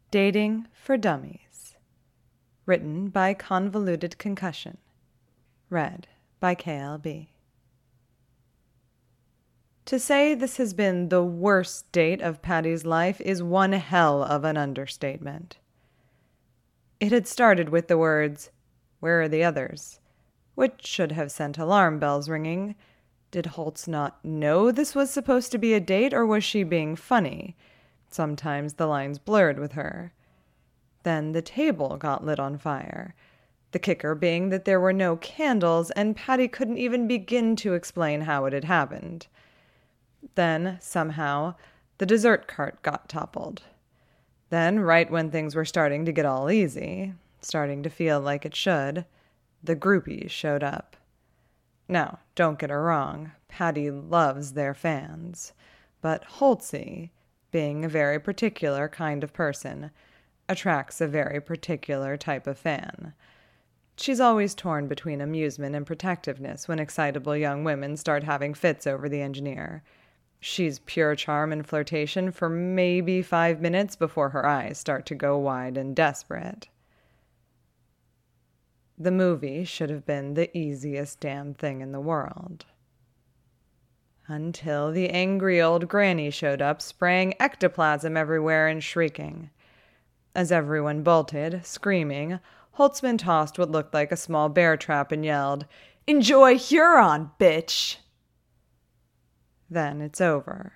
Dating for Dummies. Written by Convoluted Concussion. Read by KLB. To say this has been the worst date of Patty's life is one hell of an understatement. It had started with the words, "Where are the others?" which should have sent alarm bells ringing. Did Holtz not know this was supposed to be a date, or was she being funny? Sometimes the lines blurred with her. Then the table got lit on fire. The kicker being that there were no candles, and Patty couldn't even begin to explain how it had happened. Then, somehow, the dessert cart got toppled. Then, right when things were starting to get all easy, starting to feel like it should, the groupies showed up. Now, don't get her wrong, Patty loves their fans. But Holtzy, being a very particular kind of person, attracts a very particular type of fan. She's always torn between amusement and protectiveness when excitable young women start having fits over the engineer. She's pure charm and flirtation for maybe 5 minutes before her eyes start to go wide and desperate. The movie should have been the easiest damn thing in the world. Until the angry old granny showed up, spraying ectoplasm everywhere and shrieking. As everyone bolted, screaming, Holtzman tossed what looked like a small bear trap and yelled, "Enjoy Huron, bitch!" Then it's over.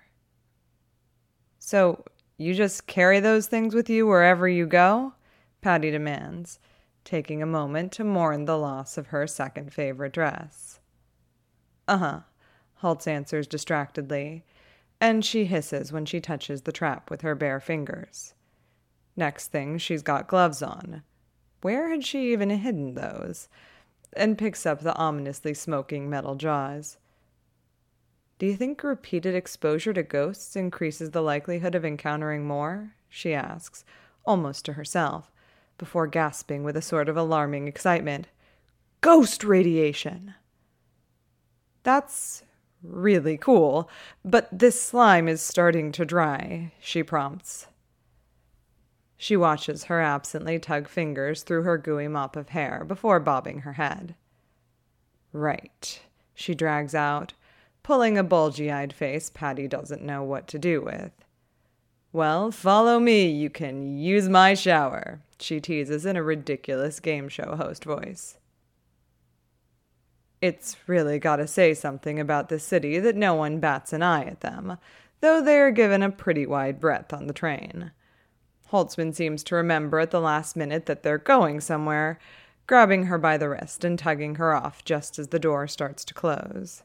"So, you just carry those things with you wherever you go?" Patty demands, taking a moment to mourn the loss of her second favorite dress. "Uh-huh," Holtz answers distractedly, and she hisses when she touches the trap with her bare fingers. Next thing, she's got gloves on. Where had she even hidden those? And picks up the ominously smoking metal jaws. "Do you think repeated exposure to ghosts increases the likelihood of encountering more?" she asks, almost to herself, before gasping with a sort of alarming excitement. "Ghost radiation!" "That's really cool, but this slime is starting to dry," she prompts. She watches her absently tug fingers through her gooey mop of hair before bobbing her head. "Right," she drags out, pulling a bulgy-eyed face Patty doesn't know what to do with. "Well, follow me, you can use my shower," she teases in a ridiculous game show host voice. It's really gotta say something about this city that no one bats an eye at them, though they are given a pretty wide breadth on the train. Holtzman seems to remember at the last minute that they're going somewhere, grabbing her by the wrist and tugging her off just as the door starts to close.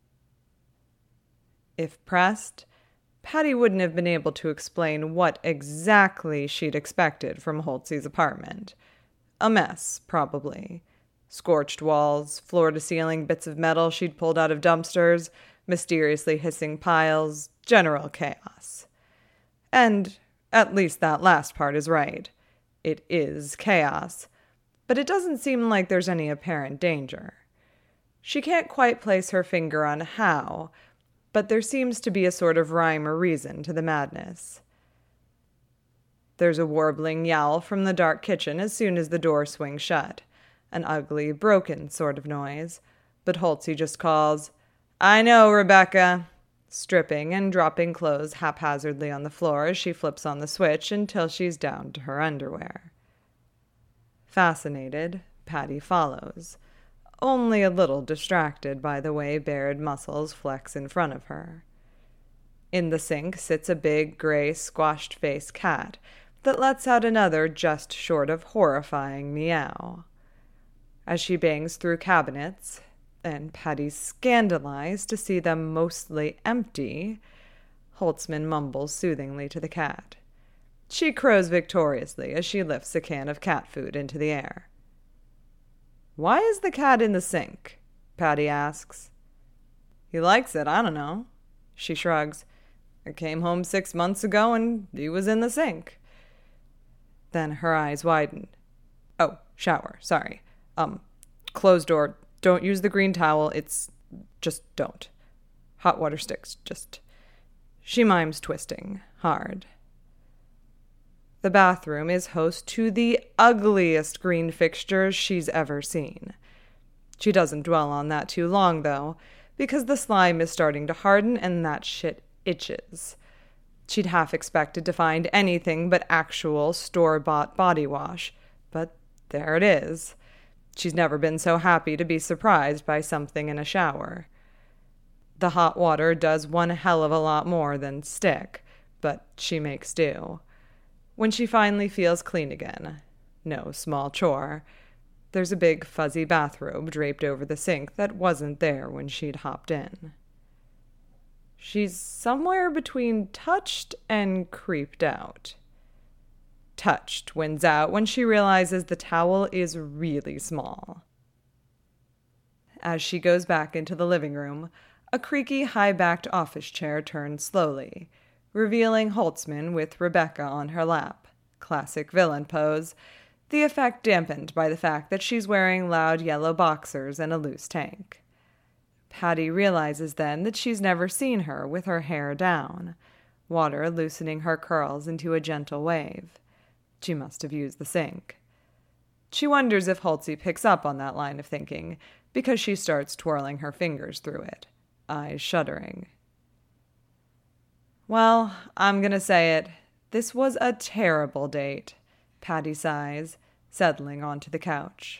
If pressed, Patty wouldn't have been able to explain what exactly she'd expected from Holtzy's apartment. A mess, probably. Scorched walls, floor-to-ceiling bits of metal she'd pulled out of dumpsters, mysteriously hissing piles, general chaos. And at least that last part is right. It is chaos, but it doesn't seem like there's any apparent danger. She can't quite place her finger on how, but there seems to be a sort of rhyme or reason to the madness. There's a warbling yowl from the dark kitchen as soon as the door swings shut, an ugly, broken sort of noise, but Holtzy just calls, "I know, Rebecca," stripping and dropping clothes haphazardly on the floor as she flips on the switch until she's down to her underwear. Fascinated, Patty follows, only a little distracted by the way bared muscles flex in front of her. In the sink sits a big, gray, squashed-faced cat that lets out another just short of horrifying meow. As she bangs through cabinets, and Patty's scandalized to see them mostly empty, Holtzman mumbles soothingly to the cat. She crows victoriously as she lifts a can of cat food into the air. "Why is the cat in the sink?" Patty asks. "He likes it, I don't know." She shrugs. "I came home 6 months ago and he was in the sink." Then her eyes widen. "Oh, shower, sorry. Closed door. Don't use the green towel. Just don't. Hot water sticks. She mimes twisting. Hard. The bathroom is host to the ugliest green fixtures she's ever seen. She doesn't dwell on that too long, though, because the slime is starting to harden and that shit itches. She'd half expected to find anything but actual store-bought body wash, but there it is. She's never been so happy to be surprised by something in a shower. The hot water does one hell of a lot more than stick, but she makes do. When she finally feels clean again, no small chore, there's a big fuzzy bathrobe draped over the sink that wasn't there when she'd hopped in. She's somewhere between touched and creeped out. Touched wins out when she realizes the towel is really small. As she goes back into the living room, a creaky, high-backed office chair turns slowly, revealing Holtzman with Rebecca on her lap. Classic villain pose, the effect dampened by the fact that she's wearing loud yellow boxers and a loose tank. Patty realizes then that she's never seen her with her hair down, water loosening her curls into a gentle wave. She must have used the sink. She wonders if Holtzy picks up on that line of thinking, because she starts twirling her fingers through it, eyes shuddering. Well, I'm gonna say it. This was a terrible date, Patty sighs, settling onto the couch.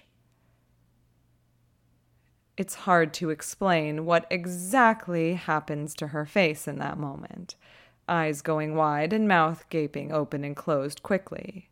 It's hard to explain what exactly happens to her face in that moment, eyes going wide and mouth gaping open and closed quickly.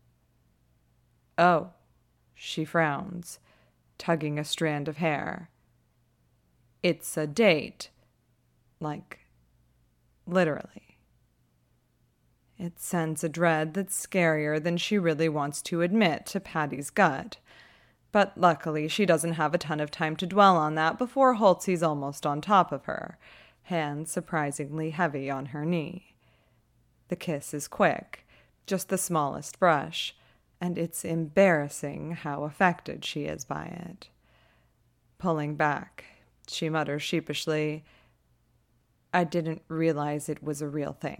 Oh, she frowns, tugging a strand of hair. It's a date. Like, literally. It sends a dread that's scarier than she really wants to admit to Patty's gut. But luckily, she doesn't have a ton of time to dwell on that before Holtzy's almost on top of her, hands surprisingly heavy on her knee. The kiss is quick, just the smallest brush, and it's embarrassing how affected she is by it. Pulling back, she mutters sheepishly, I didn't realize it was a real thing.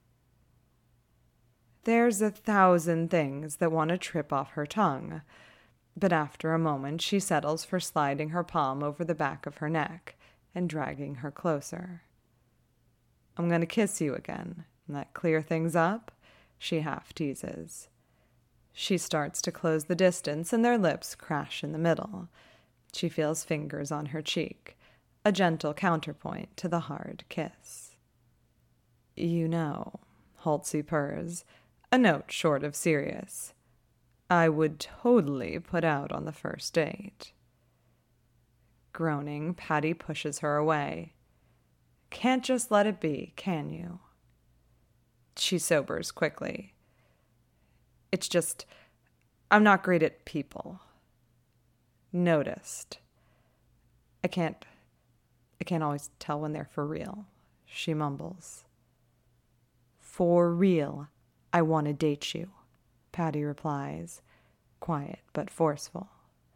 There's 1,000 things that want to trip off her tongue, but after a moment she settles for sliding her palm over the back of her neck and dragging her closer. I'm going to kiss you again. That clear things up? She half teases. She starts to close the distance and their lips crash in the middle. She feels fingers on her cheek, a gentle counterpoint to the hard kiss. You know, Holtzy purrs, a note short of serious. I would totally put out on the first date. Groaning, Patty pushes her away. Can't just let it be, can you? She sobers quickly. It's just, I'm not great at people. Noticed. I can't always tell when they're for real, she mumbles. For real, I want to date you, Patty replies, quiet but forceful.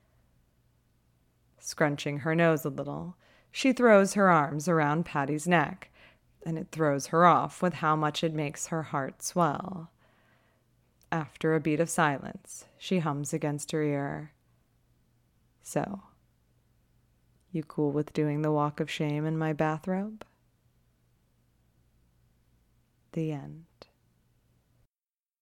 Scrunching her nose a little, she throws her arms around Patty's neck, and it throws her off with how much it makes her heart swell. After a beat of silence, she hums against her ear. So, you cool with doing the walk of shame in my bathrobe? The end.